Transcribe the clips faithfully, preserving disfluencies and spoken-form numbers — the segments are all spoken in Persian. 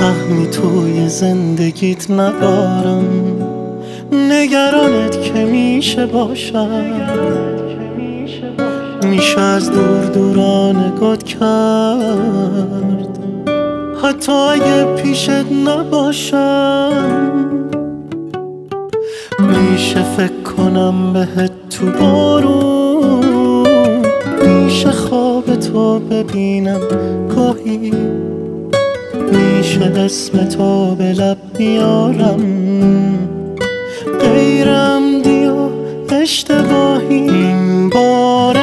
سهمی توی زندگیت ندارم، نگرانت که میشه باشم، میشه از دور دوران نگات کرد حتی اگه پیشت نباشم. میشه فکر کنم بهت تو بارون، میشه خواب تو ببینم گاهی، میشه اسم تو به لب بیارم غیر عمدی و اشتباهی. این بار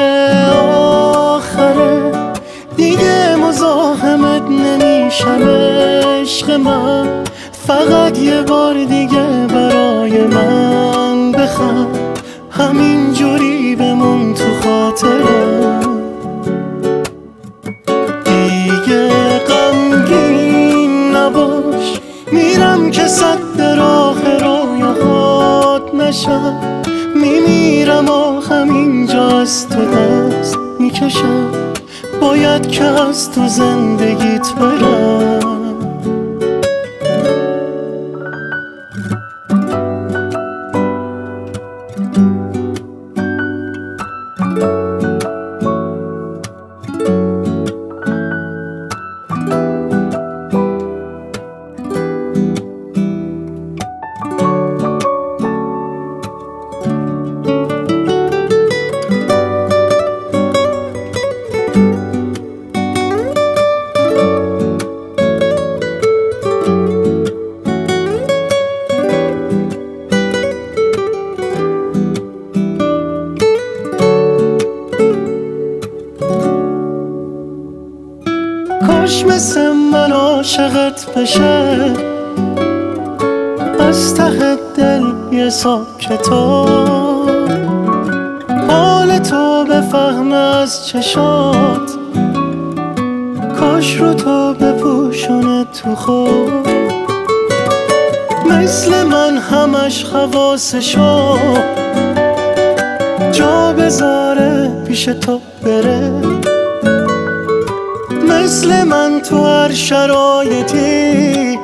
آخره دیگه مزاحمت نمیشم عشق من، فقط یه بار دیگه برای من بخند، همین جوری بمون تو خاطرم. دیگه غمگین نباش، میرم که صد راه رویاهات نشم، میمیرم آخم اینجا از تو دست میکشم، باید که از تو زندگیت برم. کاش مثل من عاشقت بشه، از ته دل یه حساب کتاب، حال تو بفهمه از چشات، کاش رو تو بپوشونه تو خواب، مثل من همش حواسشو جا بذاره پیش تو بره، مثل من تو هر شرایطی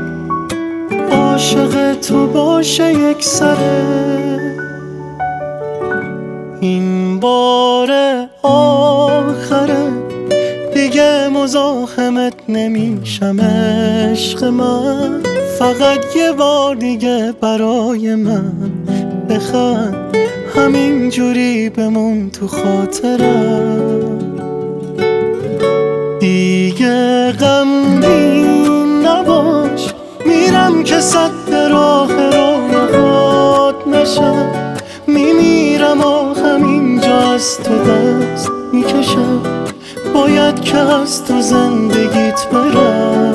عاشق تو باشه یک سره. این بار آخره دیگه مزاحمت نمیشم عشق من، فقط یه بار دیگه برای من بخند، همین جوری بمون تو خاطرم. دیگه غمگین نباش، میرم که صد راه رویاهات نشم، میمیرم آخم اینجا از تو دست میکشم، باید که از تو زندگیت برم.